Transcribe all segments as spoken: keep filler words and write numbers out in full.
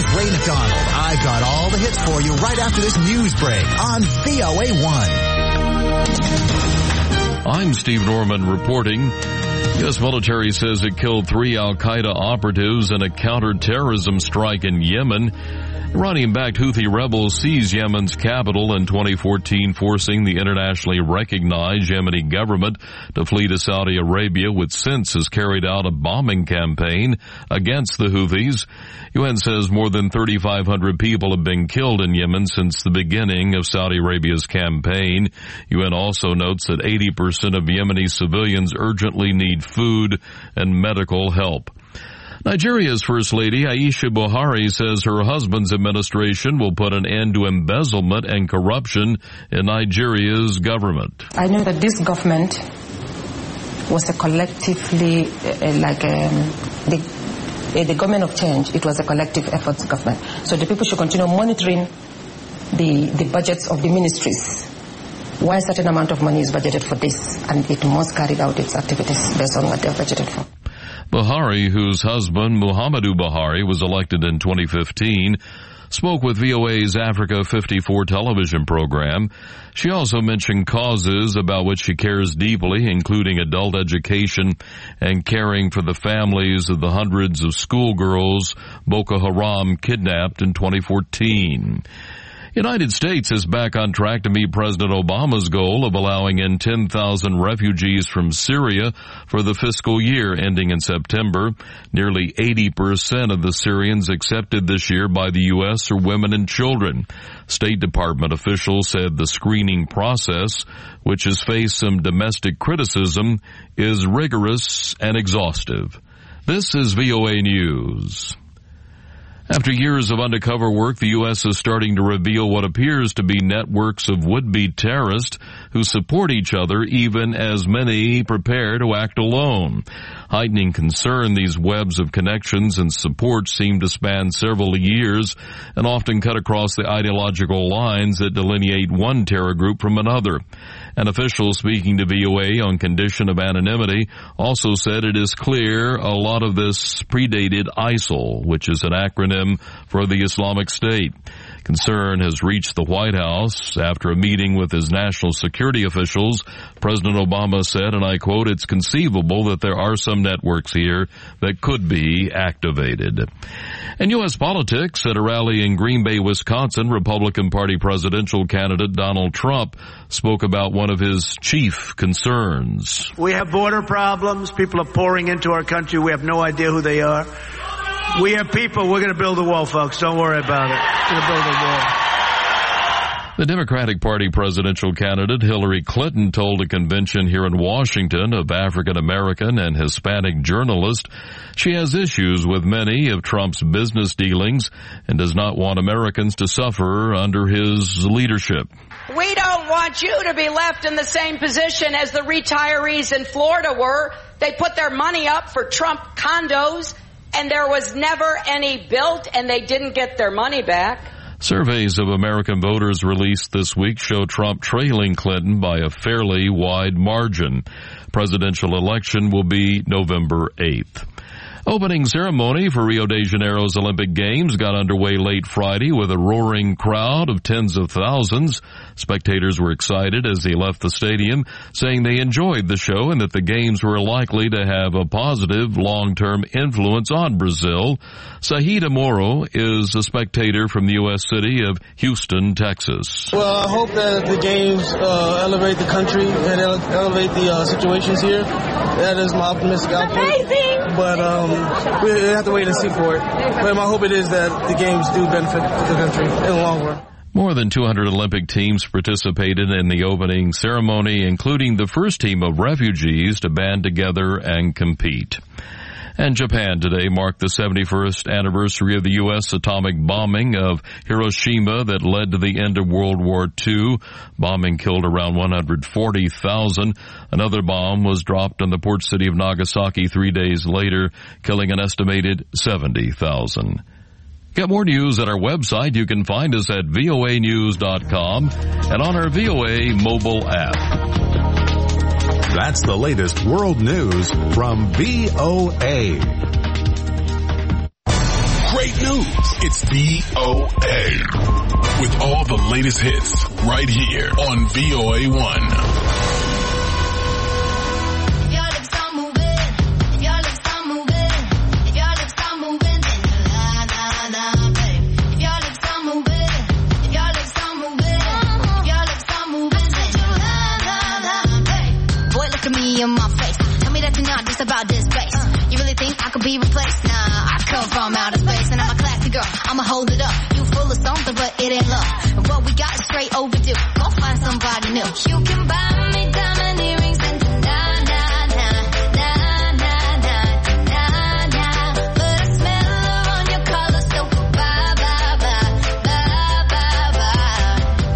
Ray McDonald. I've got all the hits for you right after this news break on V O A one. I'm Steve Norman reporting. U S military says it killed three al-Qaeda operatives in a counterterrorism strike in Yemen. Iranian-backed Houthi rebels seized Yemen's capital in twenty fourteen, forcing the internationally recognized Yemeni government to flee to Saudi Arabia, which since has carried out a bombing campaign against the Houthis. U N says more than thirty-five hundred people have been killed in Yemen since the beginning of Saudi Arabia's campaign. U N also notes that eighty percent of Yemeni civilians urgently need food and medical help. Nigeria's First Lady, Aisha Buhari, says her husband's administration will put an end to embezzlement and corruption in Nigeria's government. I know that this government was a collectively, uh, like um, the, uh, the government of change. It was a collective efforts government. So the people should continue monitoring the, the budgets of the ministries. Why a certain amount of money is budgeted for this, and it must carry out its activities based on what they're budgeted for. Buhari, whose husband, Muhammadu Buhari, was elected in twenty fifteen, spoke with V O A's Africa fifty-four television program. She also mentioned causes about which she cares deeply, including adult education and caring for the families of the hundreds of schoolgirls Boko Haram kidnapped in twenty fourteen. United States is back on track to meet President Obama's goal of allowing in ten thousand refugees from Syria for the fiscal year ending in September. Nearly eighty percent of the Syrians accepted this year by the U S are women and children. State Department officials said the screening process, which has faced some domestic criticism, is rigorous and exhaustive. This is V O A News. After years of undercover work, the U S is starting to reveal what appears to be networks of would-be terrorists who support each other, even as many prepare to act alone. Heightening concern, these webs of connections and support seem to span several years and often cut across the ideological lines that delineate one terror group from another. An official speaking to V O A on condition of anonymity also said it is clear a lot of this predated ISIL, which is an acronym for the Islamic State. Concern has reached the White House after a meeting with his national security officials. President Obama said, and I quote, "It's conceivable that there are some networks here that could be activated." In U S politics, at a rally in Green Bay, Wisconsin, Republican Party presidential candidate Donald Trump spoke about one of his chief concerns. We have border problems. People are pouring into our country. We have no idea who they are. We have people. We're going to build a wall, folks. Don't worry about it. We're going to build a wall. The Democratic Party presidential candidate Hillary Clinton told a convention here in Washington of African-American and Hispanic journalists she has issues with many of Trump's business dealings and does not want Americans to suffer under his leadership. We don't want you to be left in the same position as the retirees in Florida were. They put their money up for Trump condos, and there was never any built, and they didn't get their money back. Surveys of American voters released this week show Trump trailing Clinton by a fairly wide margin. Presidential election will be November eighth. Opening ceremony for Rio de Janeiro's Olympic Games got underway late Friday with a roaring crowd of tens of thousands. Spectators were excited as they left the stadium, saying they enjoyed the show and that the Games were likely to have a positive long-term influence on Brazil. Sahida Moro is a spectator from the U S city of Houston, Texas. Well, I hope that the Games uh, elevate the country and ele- elevate the uh, situations here. That is my optimistic outlook. Amazing! But um, we have to wait and see for it. But my hope it is that the Games do benefit the country in the long run. More than two hundred Olympic teams participated in the opening ceremony, including the first team of refugees to band together and compete. And Japan today marked the seventy-first anniversary of the U S atomic bombing of Hiroshima that led to the end of World War Two. Bombing killed around one hundred forty thousand. Another bomb was dropped on the port city of Nagasaki three days later, killing an estimated seventy thousand. Get more news at our website. You can find us at V O A news dot com and on our V O A mobile app. That's the latest world news from V O A. great news. It's V O A. With all the latest hits right here on V O A one. In my face, tell me that you're not just about this bass. You really think I could be replaced? Nah, I come from outer space and I'm a classy girl. I'ma hold it up. You full of something, but it ain't love. And what we got is straight overdue. Go find somebody new. You can buy me diamond earrings and nah, nah, nah, nah, nah, nah, nah, nah. But I smell her on your collar, so bye, bye, bye, bye, bye, bye.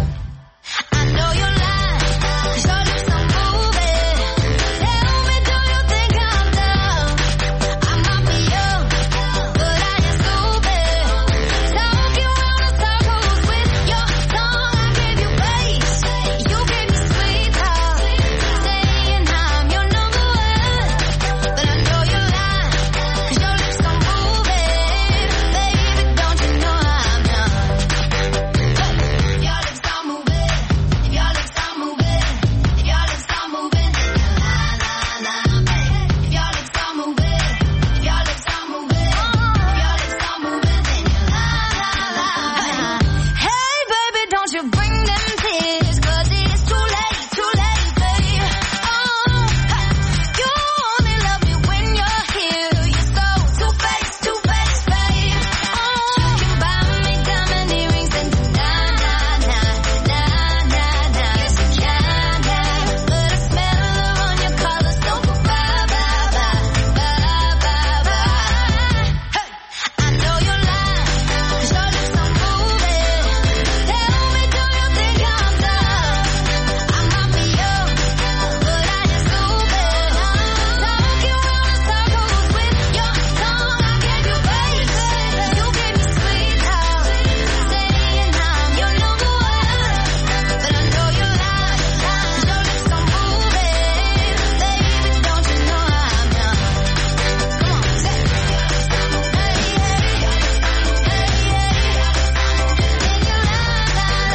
I know you're lying, 'cause your lips are moving. Tell me, do you think I'm dumb? I might be young, but I ain't stupid. Talking round in circles with your tongue. I gave you bass, you gave me sweet talk. Saying I'm your number one, but I know you're lying, 'cause your lips are moving. Baby, don't you know I'm done? Your lips are moving, your lips are moving, your lips are moving. Nah, nah, nah, baby. Your lips are moving, your lips are moving, your lips are moving. Nah, nah, nah. Hey, baby, don't you bring them tears, 'cause it's too late, too late, baby. Oh, you only love me when you're here. You're so two-faced, two-faced, babe. Oh, you can buy me diamond earrings and nah, nah, nah, nah, nah, nah. Yes, you can, yeah. But I smell her on your collar, so bye, bye, bye, bye, bye, bye. Hey, I know you're lying, 'cause your lips are moving. Tell me, do you think I'm dumb? I might be young, but I ain't stupid. Talking round in circles with your tongue. I gave you bass, you gave me sweet talk. Saying I'm your number one, but I know you're lying, 'cause your lips are moving. Baby, don't you know I'm done? Come on, say it. Hey, hey, hey, hey, and you're lying,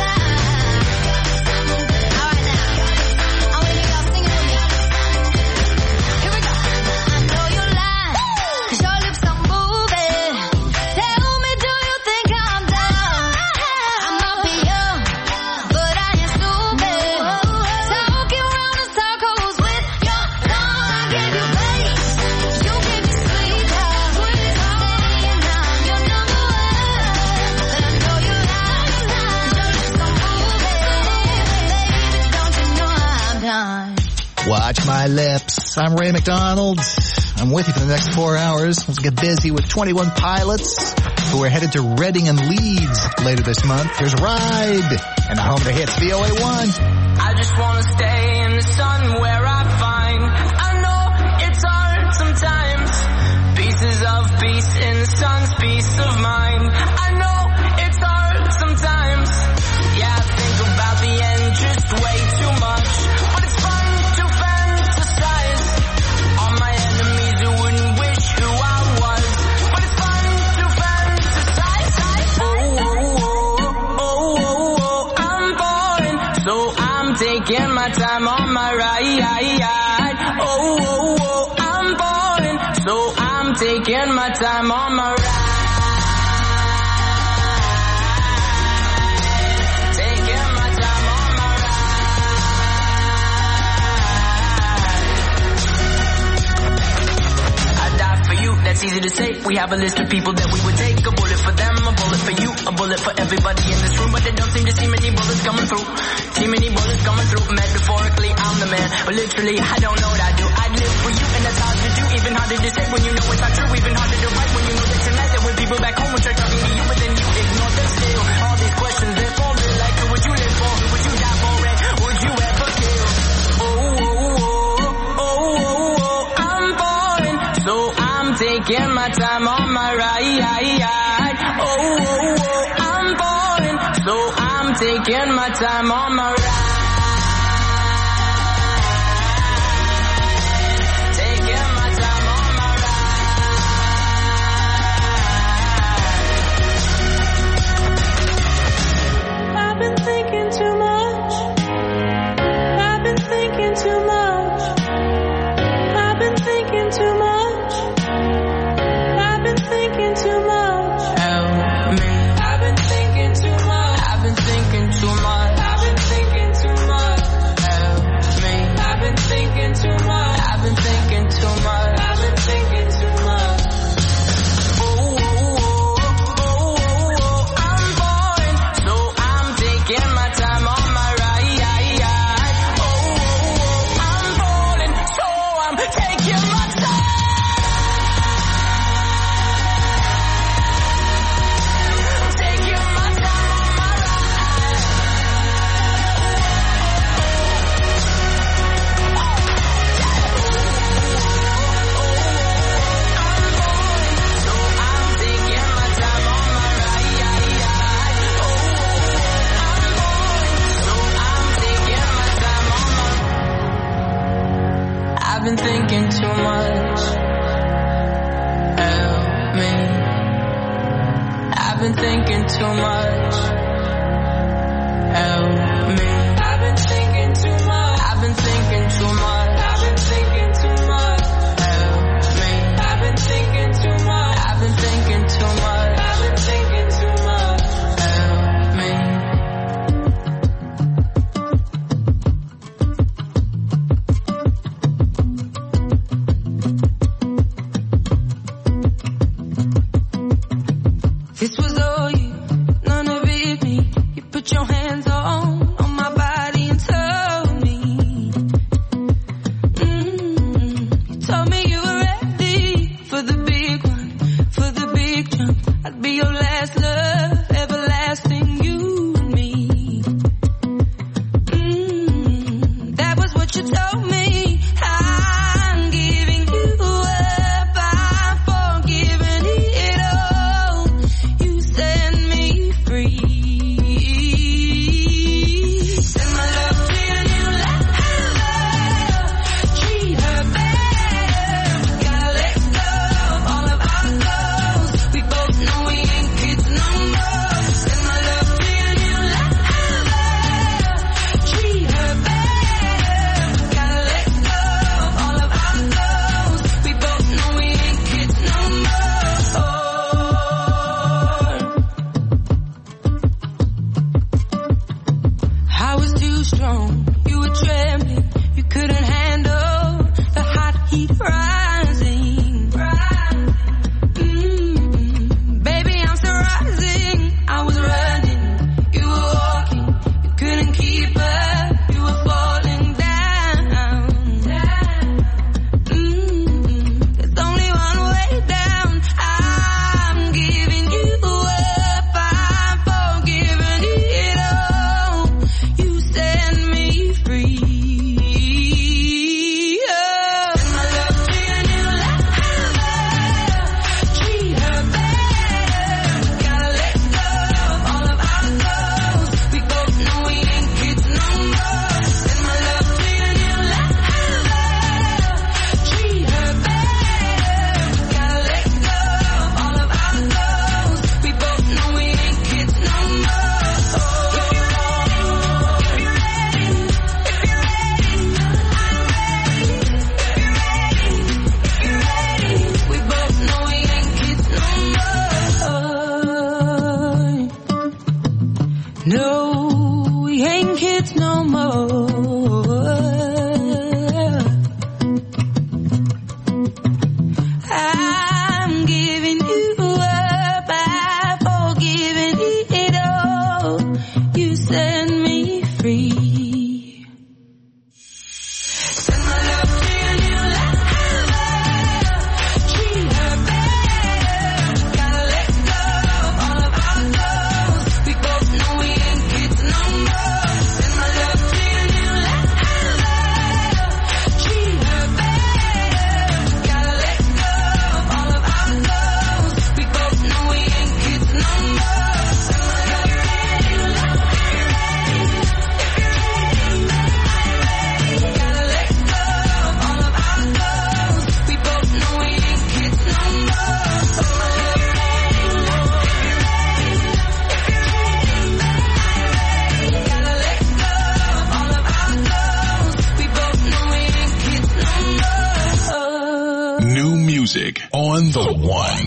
all right, now, I wanna hear y'all singing with me. Here we go. I know you're lying, 'cause your lips are moving. Tell me, do you think I'm dumb? I might be young, but I ain't stupid. Talking round in circles with your tongue. I gave you bass, you gave me sweet talk. Saying I'm your number one, but I know you're lying, 'cause your lips are moving. Baby, don't you know I'm done? Watch my lips. I'm Ray McDonald. I'm with you for the next four hours. Let's get busy with twenty-one pilots who are headed to Reading and Leeds later this month. Here's Ride and the home to hits V O A one. I just wanna stay in the sun where I find. I know it's hard sometimes. Pieces of peace in the sun's peace of mind. I know it's hard sometimes. Yeah, I think about the end just way too much. But it's fun to fantasize. All my enemies who wouldn't wish who I was. But it's fun to fantasize. Oh, oh, oh, oh, oh, oh, I'm falling. So I'm taking my time on my ride. Oh, oh, oh, I'm falling. So I'm taking my time on my ride. Taking my time on my ride. I die for you, that's easy to say. We have a list of people that we would take. A bullet for them, a bullet for you, a bullet for everybody in this room. But there don't seem to see many bullets coming through. See many bullets coming through. Metaphorically, I'm the man. But literally, I don't know what I do. I'd live for you, and that's hard to do. Even harder to say when you know it's not true. Even harder to write when you know that tonight there were people back home when they're talking to you, but then you ignore them still. All these questions, they're for real. Like, who would you live for? Who would you die for? And would you ever kill? Oh, oh, oh, oh, oh, oh, I'm falling. So I'm taking my time on my ride. Oh, oh, oh, I'm falling. So I'm taking my time on my ride. Taking my time on my ride. been thinking too much. Help me. I've been thinking too much. I've been thinking too much. I've been thinking too much. Help me. I've been thinking too much. I've been thinking too much. I've been thinking too much. Help me. This was all you, none of it me. You put your hands on, on my body and told me. Mm-hmm. You told me you were ready for the big one, for the big jump. I'd be your last love, everlasting, you and me. Mm-hmm. That was what you told me. I'm giving you up, I'm forgiving it all. You set me free. Send my love to your new lover. Treat her better. Gotta let go of all of our goals. We both know we ain't kids no more. Send my love to your new lover. Treat her better. Gotta let go of all of our goals. We both know we ain't kids no more. I was too strong, you were trembling, you couldn't handle the hot heat rising. Mm-mm. Baby, I'm still rising. I was running, you were walking, you couldn't keep up, you were falling down. Mm-mm. There's only one way down. I'm giving you up, I'm forgiving it all. You set me free. Oh. Send my love to your new lover. Treat her better. Gotta let go of all of our goals. We both know we ain't kids no more. Send my love to your new lover. Treat her better. Gotta let go of all of our goals. We both know we ain't kids no more. If you're ready, if you're ready, if you're ready, I'm ready. If you're ready, if you're ready, we both know we ain't kids no more. No, we ain't kids no more. I'm giving you up, I'm forgiving it all. You set me free. Send my love to your new lover. Treat her better. Gotta let go of all of our goals. We both know we ain't kids no more. Send my love to your new lover. Treat her better. Gotta let go of all of our goals. We both know we ain't kids no more. Send my love to your new lover. If you're ready, if you're ready, I'm ready. Gotta let go of all of our goals. We both know we ain't kids no more. Send my love to your new lover. If you're ready, if you're ready, I'm ready. Gotta let go of all of our goals. We both know we ain't kids no more. New music on the one.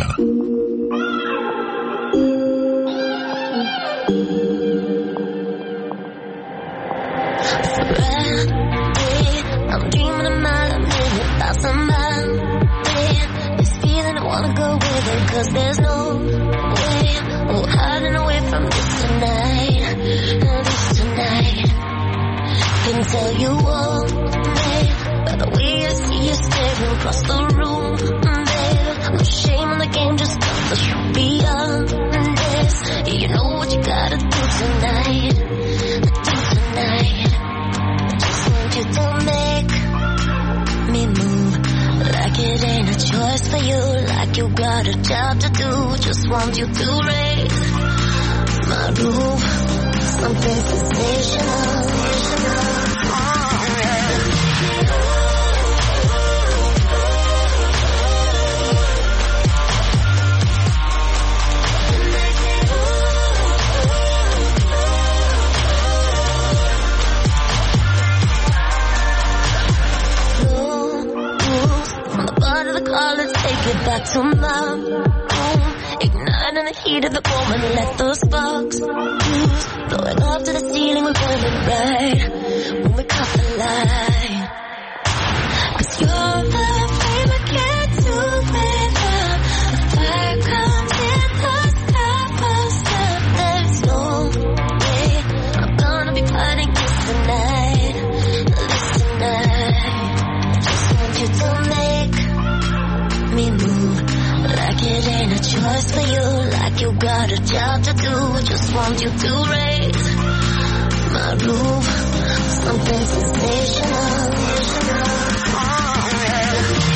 I'm dreaming of mine, I'm dreaming about somebody. This feeling I wanna go with it, cause there's no way we're hiding away from this tonight. This tonight. Can tell you all, babe, by the way I see you staring across the room, babe. No shame in the game, just got the truth beyond this. Yeah, you know what you gotta do tonight. Do tonight. Just want you to make me move like it ain't a choice for you, like you got a job to do. Just want you to raise my roof, something sensational. Oh, Igniting the heat of the moment, let those sparks fuse. Blowing up to the ceiling, we're burning bright when we caught the light. Cause you're the flame I can't do without. The fire comes in the top of step. There's no way I'm gonna be fighting this tonight. This tonight. Just want you to make me move like it ain't a choice for you, like you got a job to do. Just want you to raise my roof, something sensational. Oh, yeah.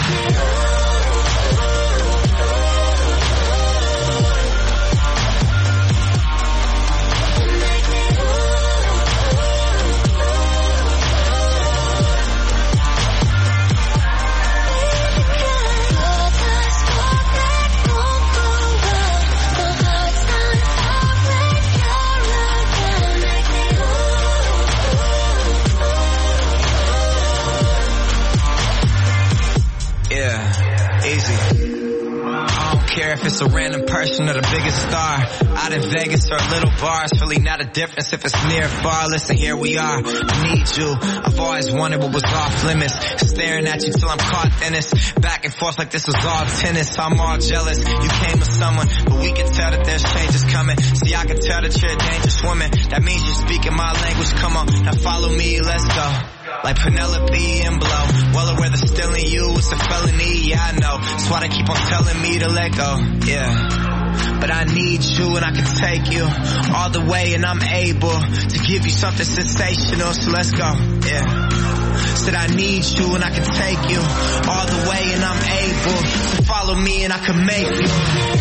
If it's a random person or the biggest star out in Vegas or little bars, really not a difference if it's near or far. Listen, here we are. I need you. I've always wanted what was off limits. Staring at you till I'm caught in this. Back and forth like this was all tennis. I'm all jealous. You came with someone, but we can tell that there's changes coming. See, I can tell that you're a dangerous woman. That means you're speaking my language. Come on, now follow me. Let's go. Like Penelope and Blow. Well aware that stealing you is a felony, yeah I know. That's why they keep on telling me to let go, yeah. But I need you and I can take you all the way and I'm able to give you something sensational, so let's go, yeah. Said I need you and I can take you all the way and I'm able to follow me and I can make you move.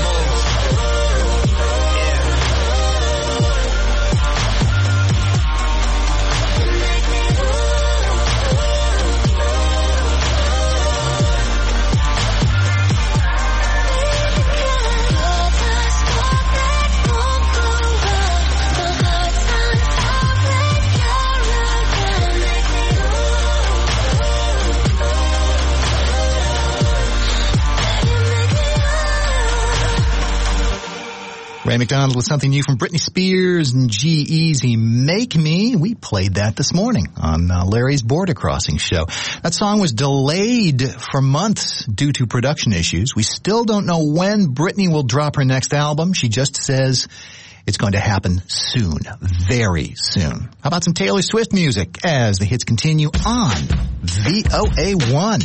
Ray McDonald with something new from Britney Spears and G-Eazy, Make Me. We played that this morning on uh, Larry's Border Crossing show. That song was delayed for months due to production issues. We still don't know when Britney will drop her next album. She just says it's going to happen soon, very soon. How about some Taylor Swift music as the hits continue on V O A one?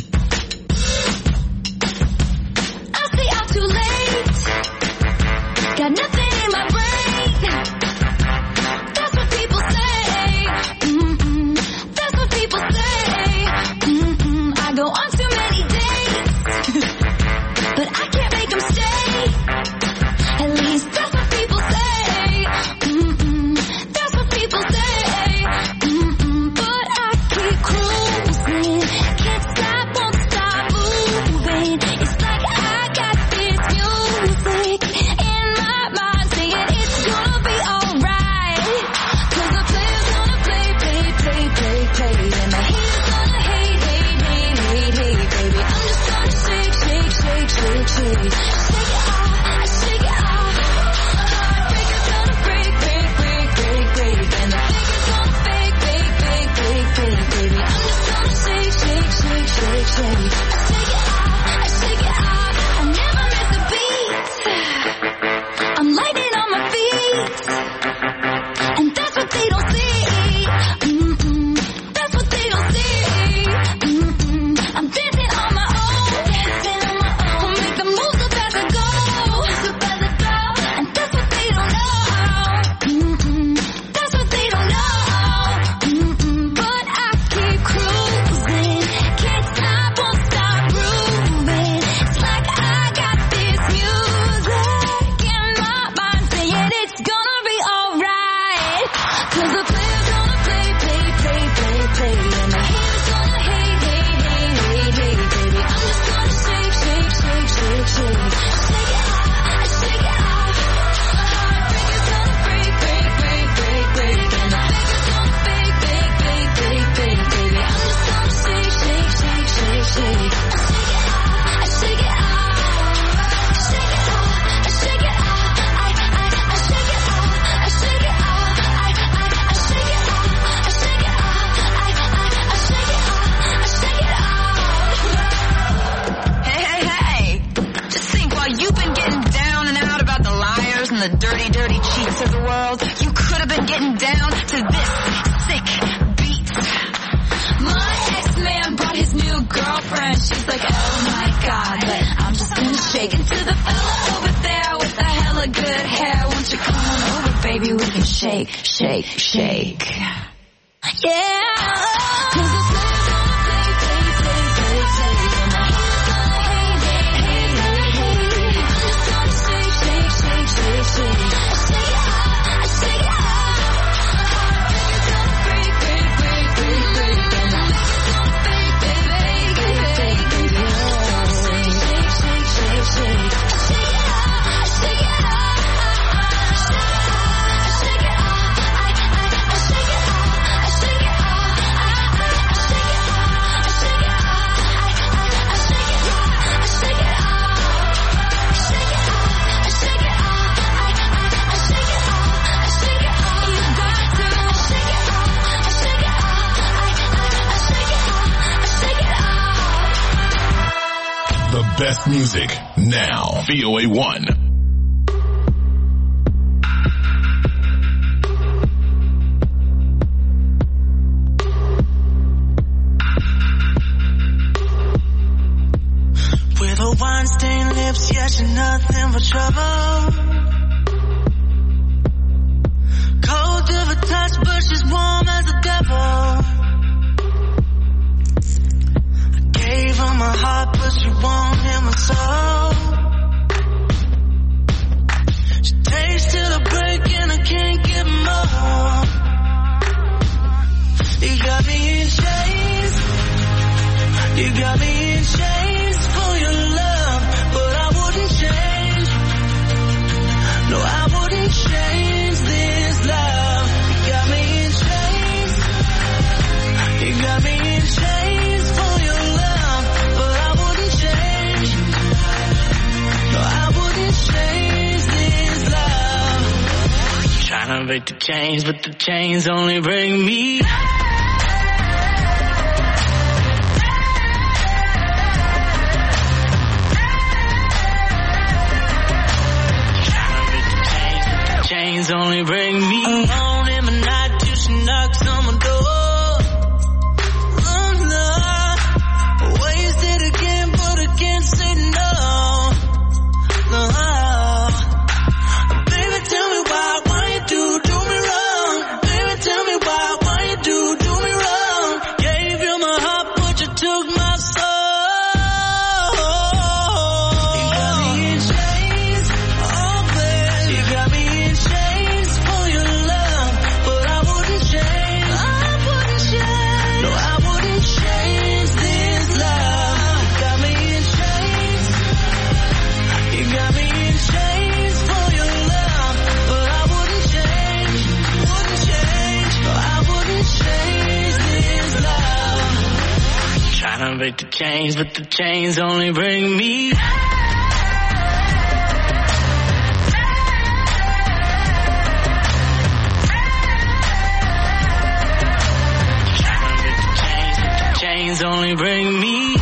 I'll stay out too late. Got nothing in my brain. That's what people say. Mm-mm. That's what people say. Mm-mm. I go on too many dates, but I can't make them stay. At least that's what people say. Mm-mm. That's what people say. Mm-mm. But I keep cruising. Can't stop, won't the dirty, dirty cheats of the world. You could have been getting down to this sick beat. My ex-man brought his new girlfriend. She's like, oh my God, but I'm just gonna shake it to the fella over there with the hella good hair. Won't you come on over, baby? We can shake, shake, shake. Yeah. Best music now. V O A one. With her wine-stained lips, yeah, she's nothing but trouble. Cold to the touch, but she's warm as the devil. Gave her my heart, but she won't hear my soul. She takes till the break and I can't get more. You got me in chains. You got me in chains for your love, but I wouldn't change. No, I wouldn't change this love. You got me in chains. You got me in chains for your love. Trying to break the chains, but the chains only break me. Trying to break the chains, but the chains only break me. Alone in the night till she knocks on my door. Oh no, wasted again, but I can't say no. No. Tell me why, why you do, do me wrong. Baby, tell me why, why you do, do me wrong. Gave you my heart, but you took my soul. You got me in chains, oh babe. You got me in chains for your love, but I wouldn't change. I wouldn't change. No, I wouldn't change this love. You got me in chains. You got me in chains for your love. Trying to break the chains, but the chains only bring me. Trying to break the chains, but the chains only bring me.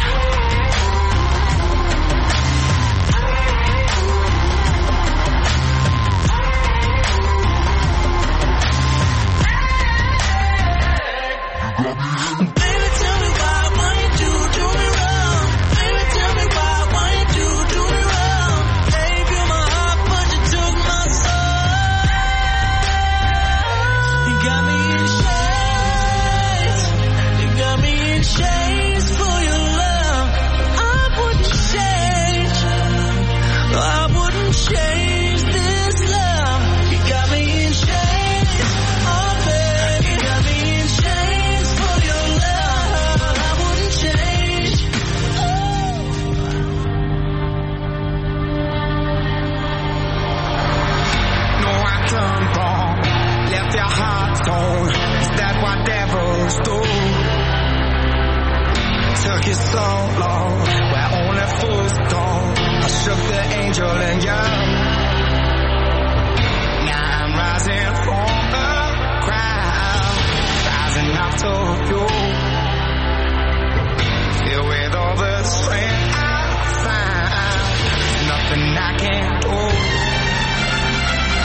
Took you so long, where only fools go. I shook the angel and young. Now I'm rising from the crowd, rising up to you. Filled with all the strength I found, nothing I can't do.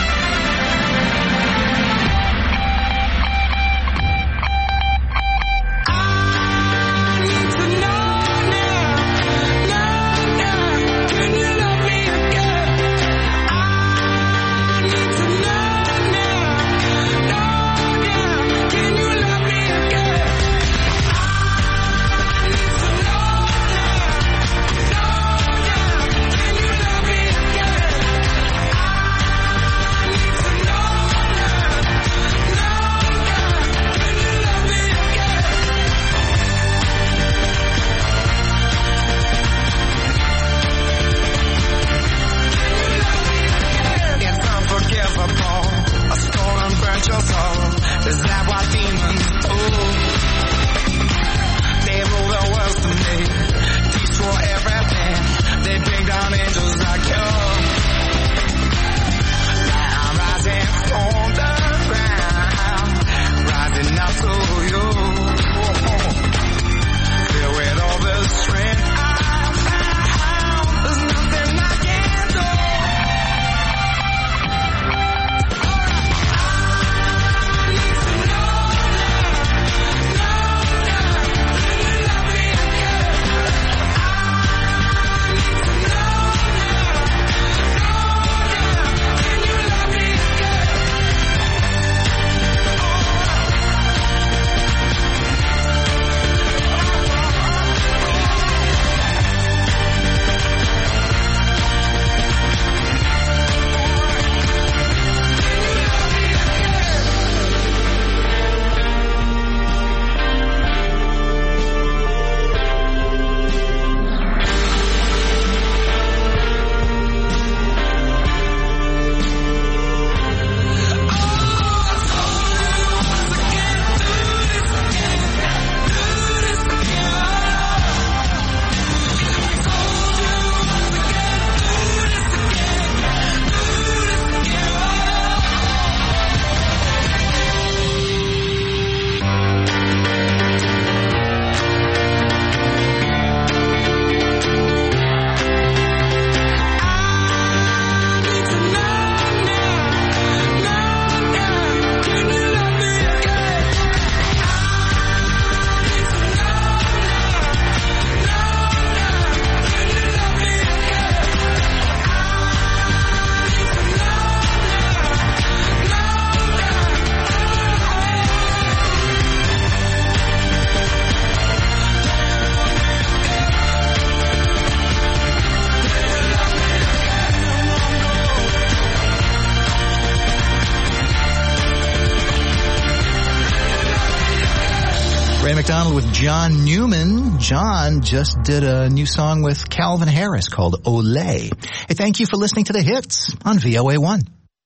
Ray McDonald with John Newman. John just did a new song with Calvin Harris called Olay. Hey, thank you for listening to The Hits on V O A one.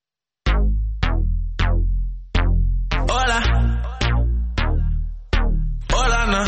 Hola. Hola, no.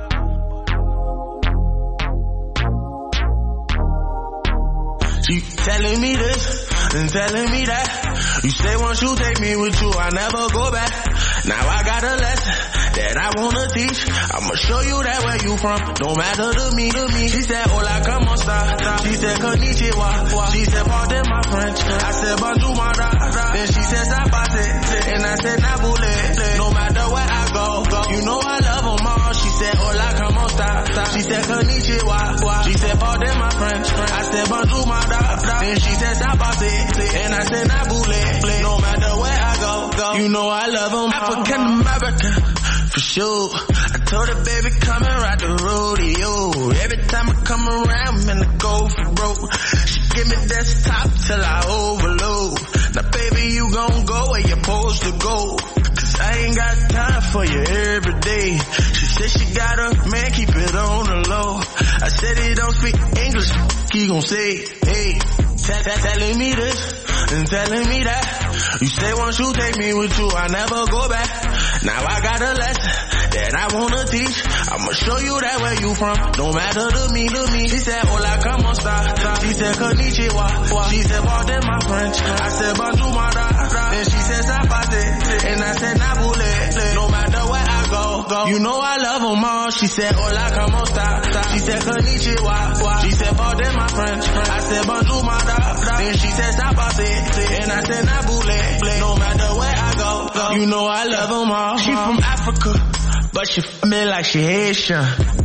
She telling me this and telling me that. You say once you take me with you, I never go back. Now I got a lesson that I wanna teach. I'ma show you that where you from. Don't matter to me, to me. She said, hola, como esta? She said, konnichiwa. She said, pardon my French. I said, bonjour, my da. Then she said, zapate. And I said, nabule. No matter where I go, go. You know I love them all. She said, hola, como esta? She said, konnichiwa. She said, pardon my French. I said, bonjour, my da. Then she said, zapate. And I said, nabule. No matter where I go, go. You know I love them all. African American, for sure. I told her, baby, come and ride the rodeo. Every time I come around, man, I go for broke. She give me desktop till I overload. Now, baby, you gon' go where you're supposed to go. Cause I ain't got time for you every day. She said she got a man, keep it on the low. I said he don't speak English, he gon' say, hey. Tell, tell, telling me this and telling me that. You say once you take me with you, I never go back. Now I got a lesson that I wanna teach. I'ma show you that where you from. Don't matter to me, to me. She said, hola, como esta? She said, konnichiwa. She said, pardon my French. I said, bonjour, my da. Then she said, zapate. And I said, nabule. No matter where I go, go. You know I love them all. She said, hola, como esta? She said, konnichiwa. She said, pardon my French. I said, bonjour, my da. Then she said, zapate. And I said, nabule. No matter where I go, go. You know I love them all. She from Africa, but she f me like she Haitian.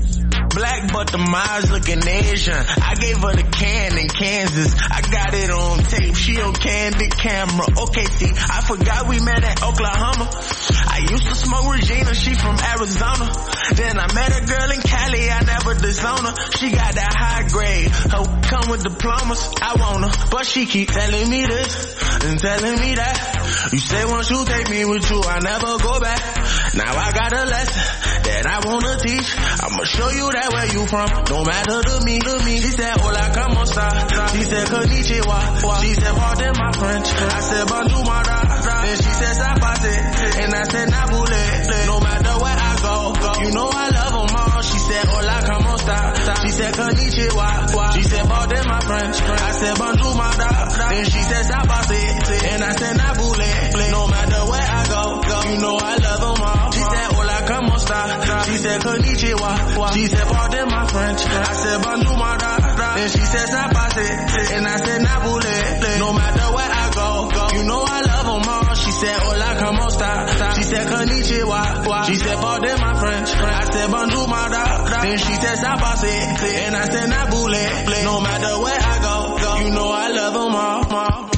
Black, but the miles looking Asian. I gave her the can in Kansas. I got it on tape. She on candid camera. Okay, see, I forgot we met at Oklahoma. I used to smoke Regina. She from Arizona. Then I met a girl in Cali. I never disown her. She got that high grade. Her come with diplomas. I want her, but she keep telling me this and telling me that. You say once you take me with you, I never go back. Now I got a lesson that I wanna teach. I'ma show you that where you from. Don't matter to me, to me. She said, hola, como esta? She said, konnichiwa. She said, pardon my French. I said, bonjour, my da. Then she said, zapate. And I said, nabule. No matter where I go, go. You know I love them all. She said, hola, como esta? She said, konnichiwa. She said, pardon my French. I said, bonjour, my da. Then she said, zapate. And I said, nabule. No matter where I go, go. You know I love them all. She said, hola, como esta? She said, konnichiwa. She said, pardon my French. I said, bonjour, my da. Then she said, zapate. And I said, nabule. No matter where I go, go. You know I love them all. She said, hola, como esta? She said, konnichiwa. She said, pardon my French. I said, bonjour, my da. Then she said, zapate. And I said, nabule. No matter where I go, go. You know I love them all.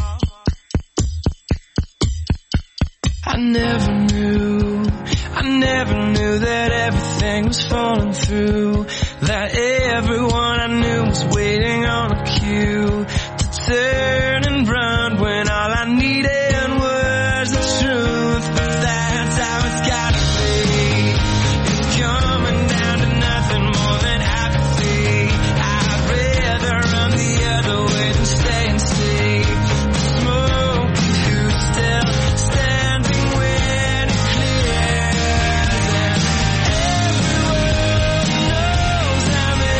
I never knew, I never knew that everything was falling through, that everyone I knew was waiting on a cue to turn and run when all I needed was the truth. That's how it's gotta be. It's coming down to nothing more than apathy. I'd rather run the other way than stay and see the smoke and who's still standing when it clears. And everyone knows I'm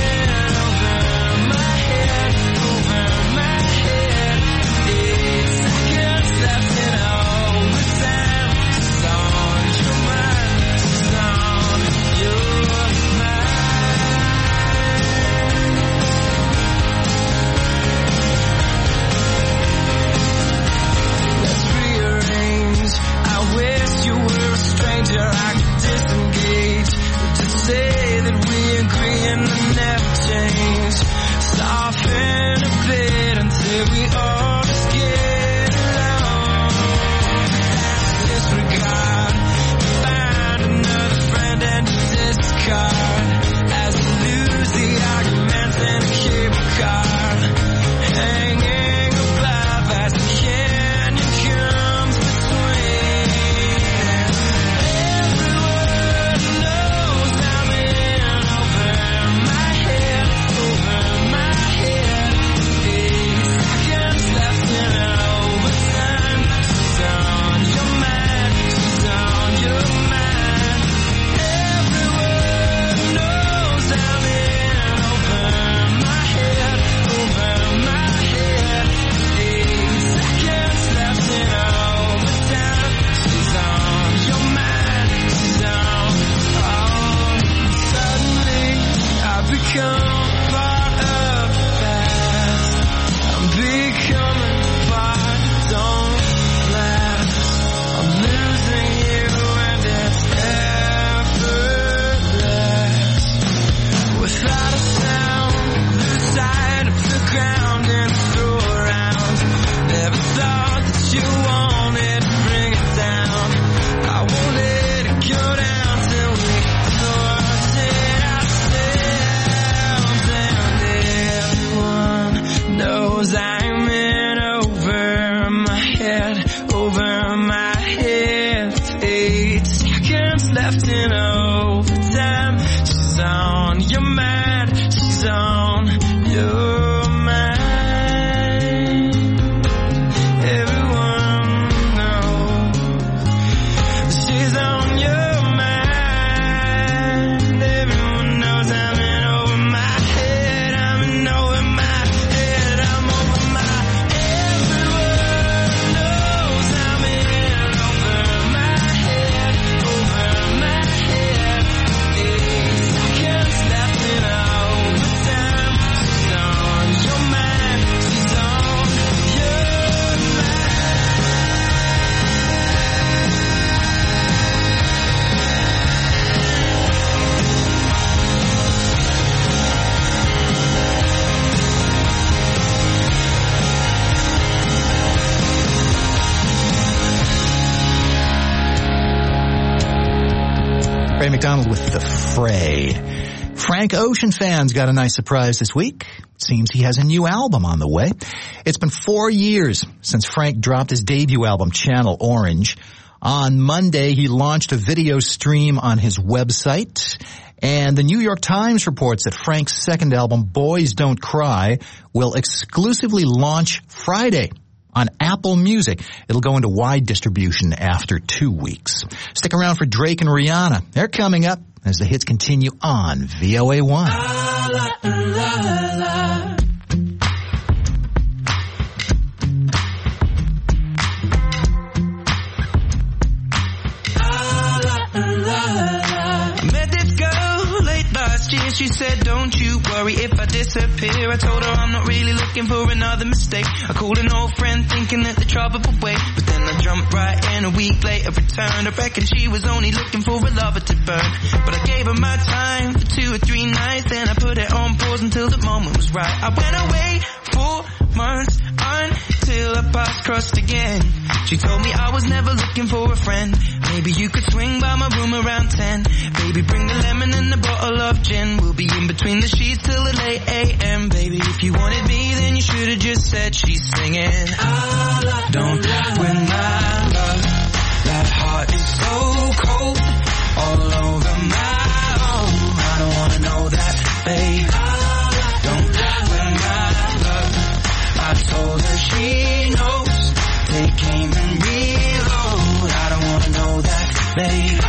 Ray McDonald with The Fray. Frank Ocean fans got a nice surprise this week. It seems he has a new album on the way. It's been four years since Frank dropped his debut album, Channel Orange. On Monday, he launched a video stream on his website. And the New York Times reports that Frank's second album, Boys Don't Cry, will exclusively launch Friday on Apple Music. It'll go into wide distribution after two weeks. Stick around for Drake and Rihanna. They're coming up as the hits continue on V O A one. La, la, la, la. She said, don't you worry if I disappear. I told her I'm not really looking for another mistake. I called an old friend thinking that the trouble would wait, but then I jumped right in. A week later returned. I reckon she was only looking for a lover to burn, but I gave her my time for two or three nights. Then I put it on pause until the moment was right. I went away for months until our paths crossed again. She told me I was never looking for a friend. Maybe you could swing by my room around ten. Baby, bring the lemon and the bottle of gin. We'll be in between the sheets till the late A M. Baby, if you wanted me, then you should have just said she's singing. Don't win my love. That heart is so cold, all over my own. I don't wanna know that, babe. Don't win my love. I told her she knows. Take aim and reload. I don't wanna know that, babe.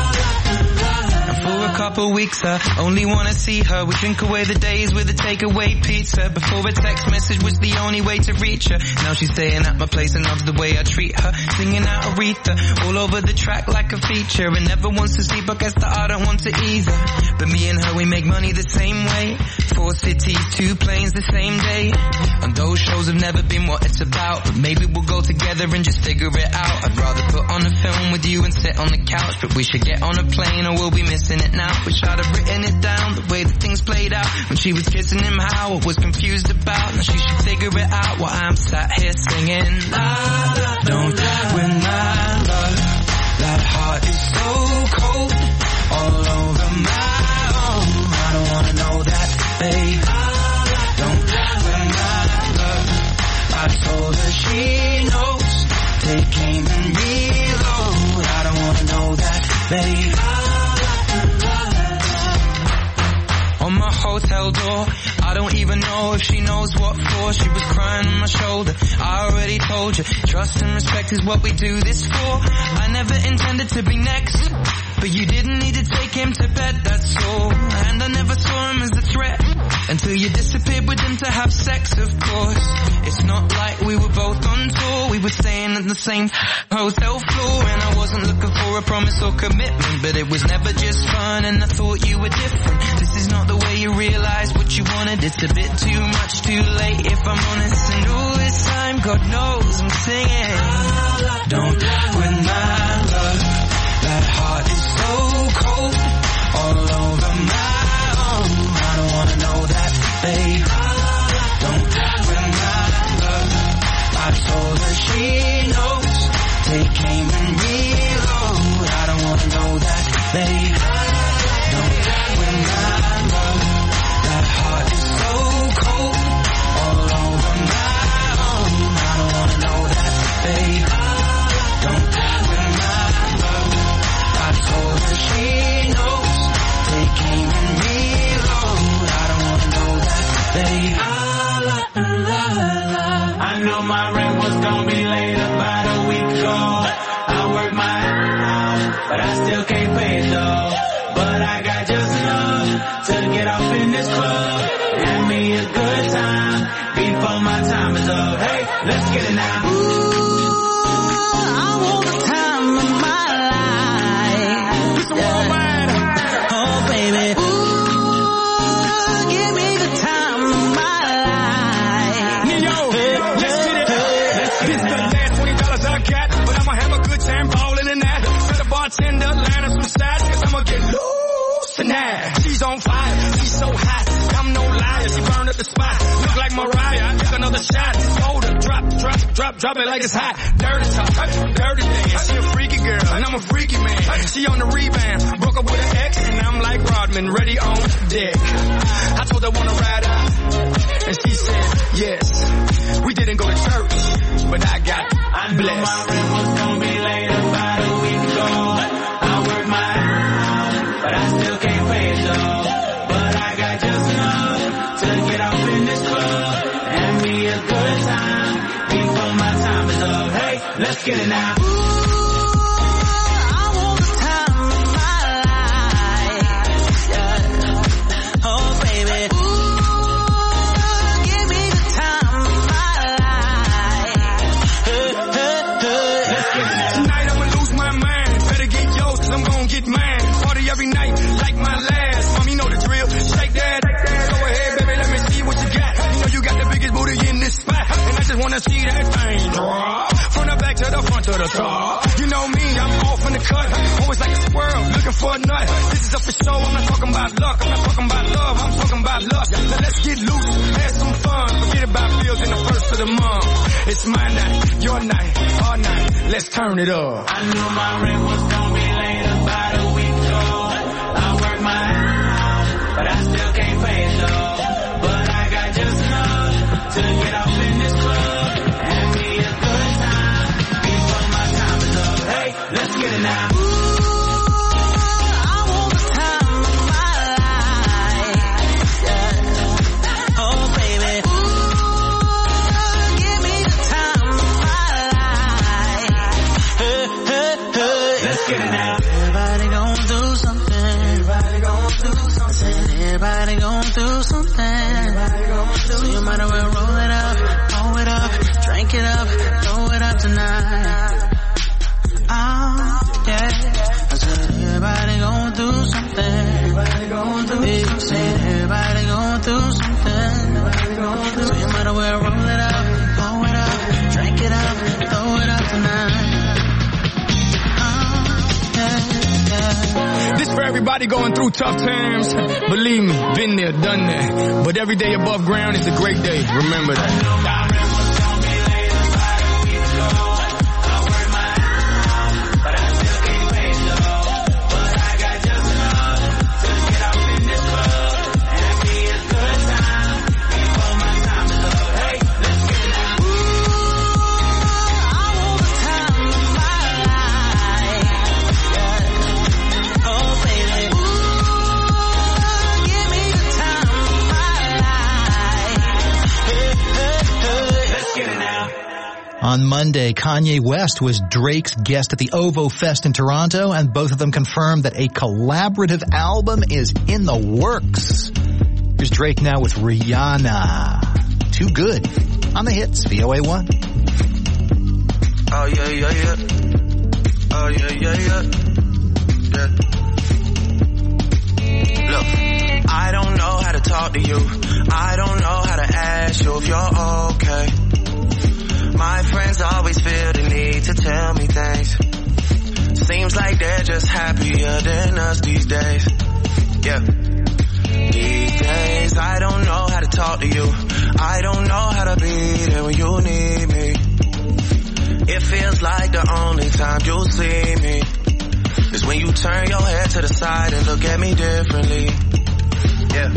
For a couple weeks I only wanna see her. We drink away the days with a takeaway pizza. Before a text message was the only way to reach her. Now she's staying at my place and loves the way I treat her. Singing out Aretha all over the track like a feature. And never wants to sleep, I guess that I don't want to either. But me and her, we make money the same way. Four cities, two planes the same day. And those shows have never been what it's about, but maybe we'll go together and just figure it out. I'd rather put on a film with you and sit on the couch, but we should get on a plane or we'll be missing it now. Wish I'd have written it down, the way that things played out. When she was kissing him, how I was confused about. Now she should figure it out while I'm sat here singing. La, don't win my love. That heart is so cold, all over my own. I don't wanna know that, babe. Don't win my love. I told her she knows. Take aim and reload. I don't wanna know that, babe. On my hotel door, I don't even know if she knows what for. She was crying on my shoulder. I already told you, trust and respect is what we do this for. I never intended to be next, but you didn't need to take him to bed, that's all. And I never saw him as a threat until you disappeared with him to have sex, of course. It's not like we were both on tour. We were staying at the same hotel floor. And I wasn't looking for a promise or commitment, but it was never just fun, and I thought you were different. This is not the way you realize what you wanted. It's a bit too much too late, if I'm honest. And all this time, God knows I'm singing. Don't win my love. That heart is so cold, all over my own. I don't wanna know that, babe. Don't win my love. I told her she knows. Take aim and reload. I don't wanna know that, babe. Don't win my love. That heart is so cold, all over my own. I don't wanna know that, babe. Don't win my love. I told her she knows. Take aim and reload. I don't wanna know that, babe. I know my rent was gonna be late about a week ago. I worked my ass off, but I still can't pay it though. But I got just enough to get off in this club. Have me a good time before my time is up. Hey, let's get it now. Ooh, I want the time of my life. It's a worldwide. Oh, baby. Ooh, give me the time of my life. Yo, let's get it. Let's get it. This is the last twenty dollars I got, but I'ma have a good time balling in that. Tell the bartender, line up some sides, cause I'ma get loose tonight. She's on fire, she's so hot. I'm no liar, she burned up the spot. Look like Mariah, I took another shot. Hold her, drop drop, drop, drop it like it's hot. Dirty talk, dirty dance. She a freaky girl, and I'm a freaky man. She on the rebound, broke up with an ex, and I'm like Rodman, ready on deck. I told her wanna ride out, and she said yes. We didn't go to church, but I got I knew blessed. my rent was gonna be late about a week ago. I worked my ass, but I still can't pay it though. But I got just enough to get off in this club and be a good time before my time is up. Hey, let's get it now. Every night, like my last. Mommy know the drill. Shake that. Go ahead, baby, let me see what you got. You know you got the biggest booty in this spot, and I just wanna see that thing drop from the back to the front to the top. You know me, I'm off in the cut, always like a squirrel looking for a nut. This is up for show. I'm not talking about luck. I'm not talking about love. I'm talking about lust. Now let's get loose, have some fun. Forget about bills in the first of the month. It's my night, your night, our night. Let's turn it up. I knew my rent was gonna be late about a week ago. But I still can't pay it though. But I got just enough to get off in this club and be a good time before my time is up. Hey, let's get it now. Everybody gon' do something. Everybody gon' do so you might as well roll it up, roll it up, drink it up, throw it up tonight. Oh, yeah. I said everybody gon' do something. Everybody gon' do something. Said everybody gon' do something. Everybody gon' do so you might as well roll it up, roll it up, drink it up, throw it up tonight. This for everybody going through tough times. Believe me, been there, done that. But every day above ground is a great day. Remember that. On Monday, Kanye West was Drake's guest at the OVO Fest in Toronto, and both of them confirmed that a collaborative album is in the works. Here's Drake now with Rihanna. Too Good on the hits, V O A one. Oh, yeah, yeah, yeah. Oh, yeah, yeah, yeah. Yeah. Look, I don't know how to talk to you. I don't know how to ask you if you're okay. My friends always feel the need to tell me things. Seems like they're just happier than us these days. Yeah. These days, I don't know how to talk to you. I don't know how to be there when you need me. It feels like the only time you'll see me is when you turn your head to the side and look at me differently. Yeah.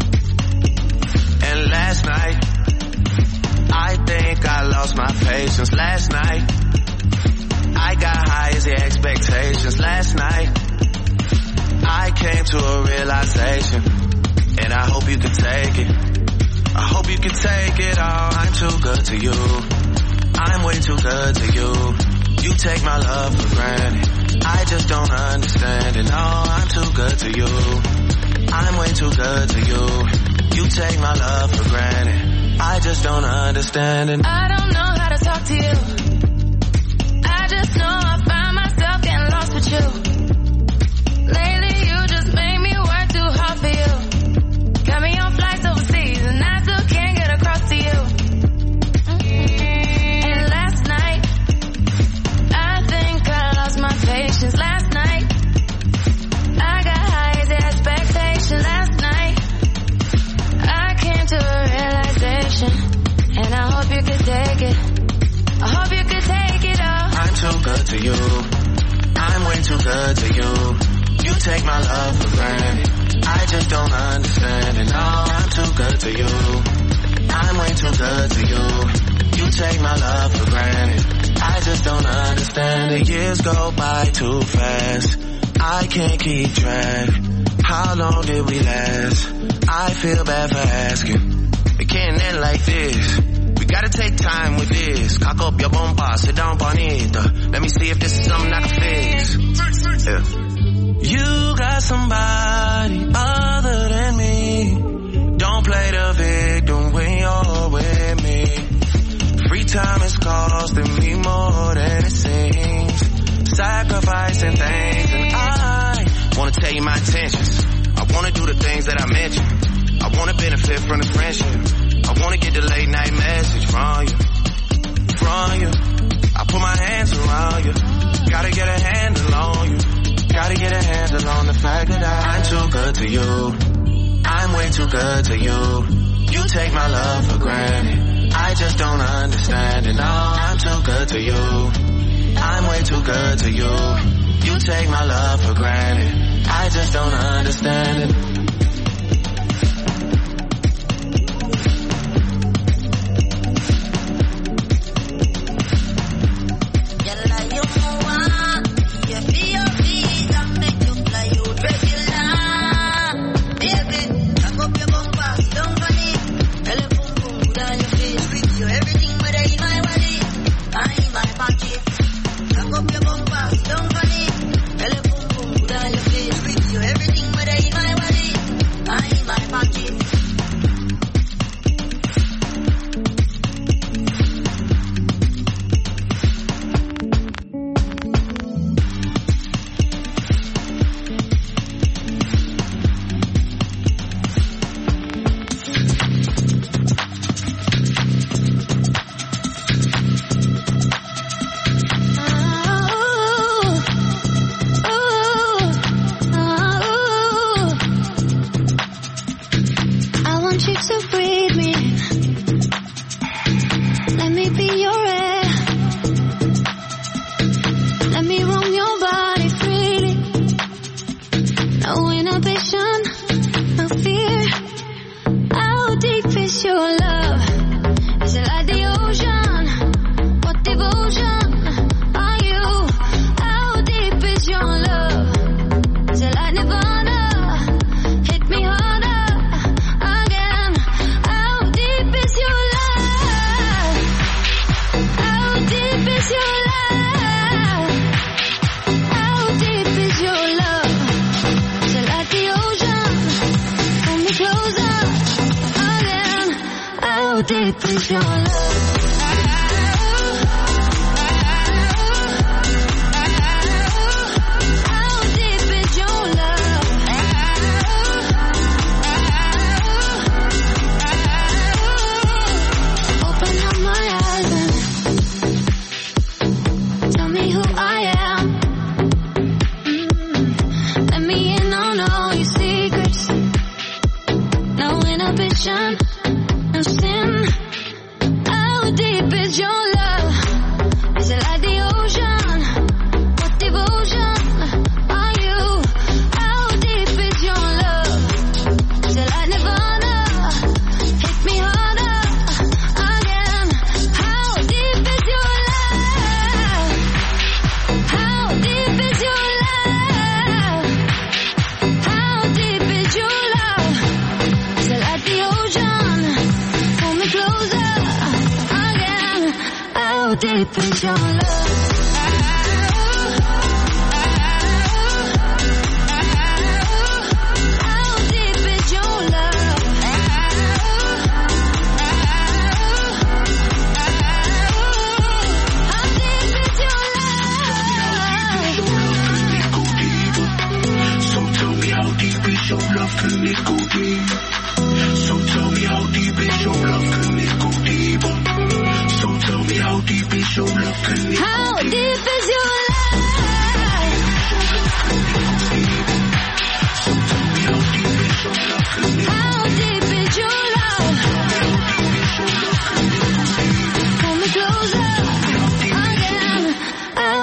And last night, I think I lost my patience. Last night, I got high as the expectations. Last night, I came to a realization, and I hope you can take it. I hope you can take it all. I'm too good to you. I'm way too good to you. You take my love for granted. I just don't understand it. No, I'm too good to you. I'm way too good to you. You take my love for granted. I just don't understand it. I don't know how to talk to you. I just know I find myself getting lost with you. Lately you just make me work too hard for you. Got me on flights overseas and I still can't get across to you. And last night, I think I lost my patience. Last night, I got high as expectation. Last night, I came to a realization, and I hope you can take it. good to you. I'm way too good to you. You take my love for granted. I just don't understand it. No, I'm too good to you. I'm way too good to you. You take my love for granted. I just don't understand it. Years go by too fast. I can't keep track. How long did we last? I feel bad for asking. It can't end like this. We gotta take time with this. Cock up your bumper, sit down on it. Uh, let me see if this is something I can fix. Yeah. You got somebody other than me. Don't play the victim when you're with me. Free time is costing me more than it seems. Sacrificing things, and I wanna tell you my intentions. I wanna do the things that I mentioned. I wanna benefit from the friendship. I wanna get the late night message from you, from you. I put my hands around you. Gotta get a handle on you. Gotta get a handle on the fact that I, I'm too good to you. I'm way too good to you. You take my love for granted. I just don't understand it. No, I'm too good to you. I'm way too good to you. You take my love for granted. I just don't understand it.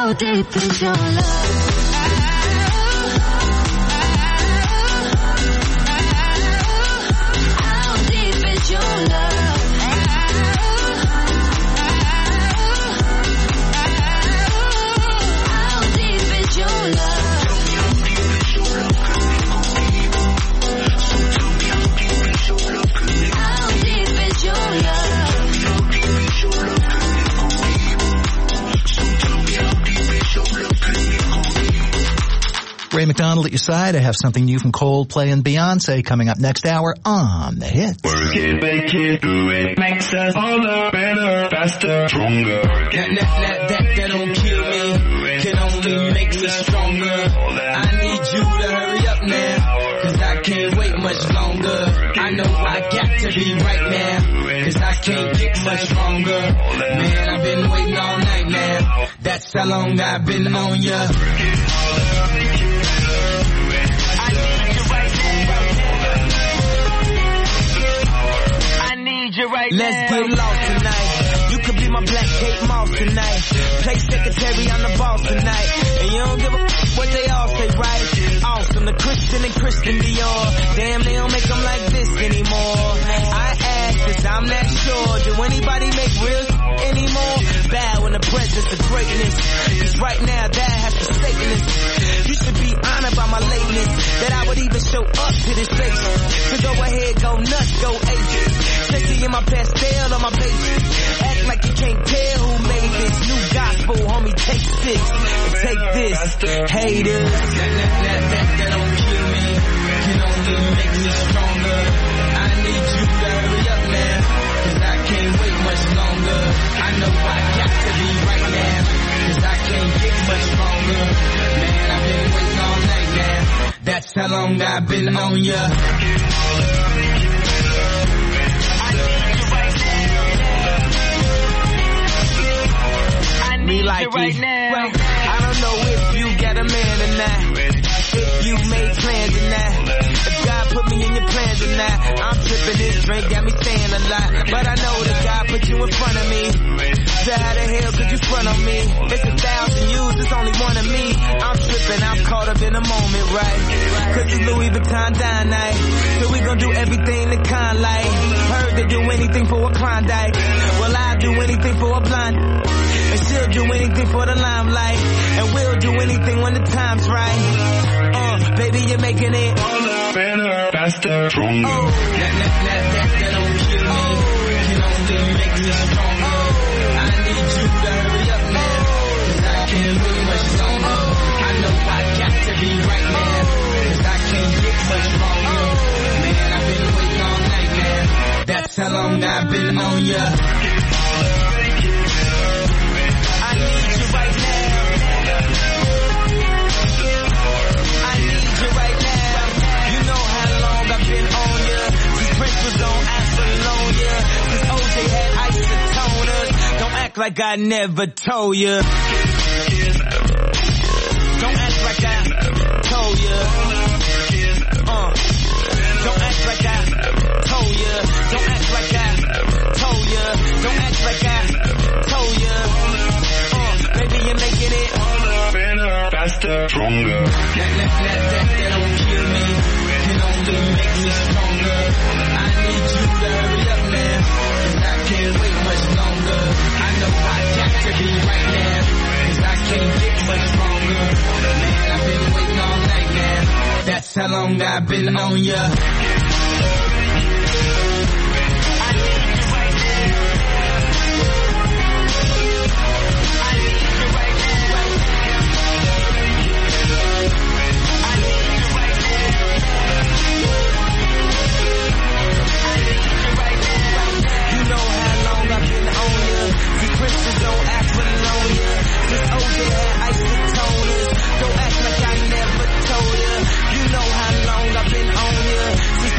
How deep is your love? How deep is your love? How deep is your love? Ray McDonald at your side. I have something new from Coldplay and Beyonce coming up next hour on The Hits. Work it, make it, do it, makes us harder, better, faster, stronger. That, that, that, that, that don't kill me, can only make me stronger. I need you to hurry up now, cause I can't wait much longer. I know I got to be right now, cause I can't get much stronger. Man, I've been waiting all night now, that's how long I've been on ya. Right Let's now. get lost tonight. You could be my black Kate Moss tonight. Play secretary, I'm the boss tonight. And you don't give a f- what they all say, right? Awesome, the Christian and Christian Dior. Damn, they don't make them like this anymore. I ask this, I'm not sure. Do anybody make real anymore? Bow in the presence of greatness. Cause right now that has to Satanist. You should be honored by my lateness, that I would even show up to this place. So go ahead, go nuts, go ages. Sexy in my pastel on my pages. Act like you can't tell who made this new gospel, homie. Take six and take this, haters. That, that, that, that, that don't kill me, can only make me stronger. I need you to hurry up now, cause I can't wait much longer. I know I got to be right now, cause I can't get much stronger. Man, I've been waiting all night now, that's how long I've been on ya. Me like it right now. Well, I don't know if you got a man or not, if you made plans or not, if God put me in your plans or not. I'm tripping, this drink got me saying a lot, but I know that God put you in front of me. So how the hell could you front on me? It's a thousand yous, it's only one of me. I'm tripping, I'm caught up in the moment, right? Cause it's Louis Vuitton dine night, so we gon' do everything the kind like. Heard they do anything for a Klondike, well I'll do anything for a blind. And she'll do anything for the limelight, and we'll do anything when the time's right. Uh, baby, you're making it harder, better, faster, stronger. Oh, that, that, that, that, that don't kill me, can only make me stronger. I need you to hurry up now, cause I can't wait much longer. I know I got to be right now, cause I can't get much stronger. Man, I've been waiting all night now, that's how long I've been on ya. Like I never told you. Don't act like I told you. Uh, don't act like I told you. Don't act like I told you. Don't act like I told you. Uh, baby, you're making it harder, better, faster, stronger. That, that, that, that, that don't kill me, can only make me stronger. I need you to hurry up now, cause I can't wait much longer. I know I got to be right now, cause I can't get much stronger. Man, I've been waiting all night now, that's how long I've been on ya. Christians don't act Apollonia. This O J had isotoners. Don't act like I never told ya. You know how long I've been on ya. Since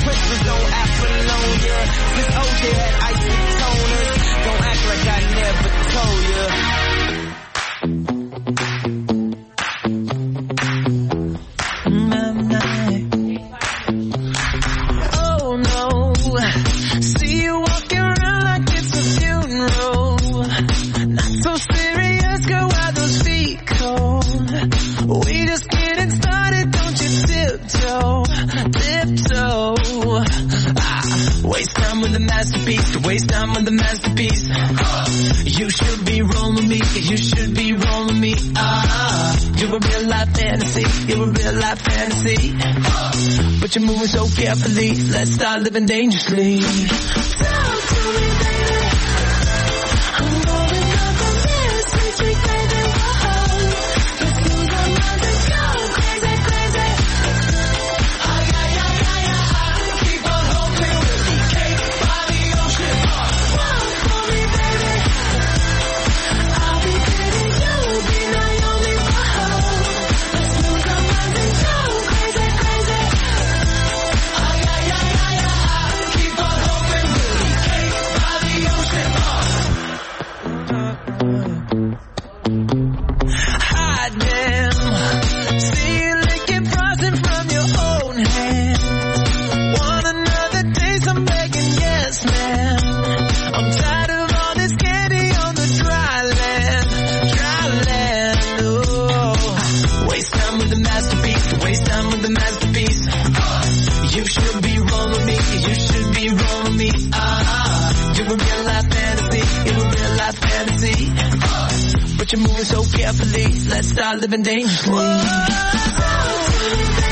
masterpiece, to waste time with the masterpiece. You should be rolling with me, you should be rolling with me. Ah, you're a real life fantasy, you're a real life fantasy. But you're moving so carefully, let's start living dangerously. Talk to me, baby. I'm rolling up on this sweet, sweet baby. Whoa. Let's lose our minds and go crazy, crazy. Ay, ay, ay, ay, ay. Keep on hoping we'll be cake by the ocean. Walk for me, baby. I'll be pretty, you'll be Naomi. Whoa. Let's lose our minds and go crazy, crazy. Ay, ay, ay, ay, ay. Keep on hoping we'll be cake by the ocean. Hide them. See you licking frosting from your own hand. Want another taste? I'm begging, yes, man. I'm tired of all this candy on the dry land, dry land. Oh, waste time with the masterpiece, waste time with the masterpiece. You should be rolling with me, you should be rolling with me. Ah, you're a real life fantasy, you're a real life fantasy. But you're moving so carefully, let's start living dangerously.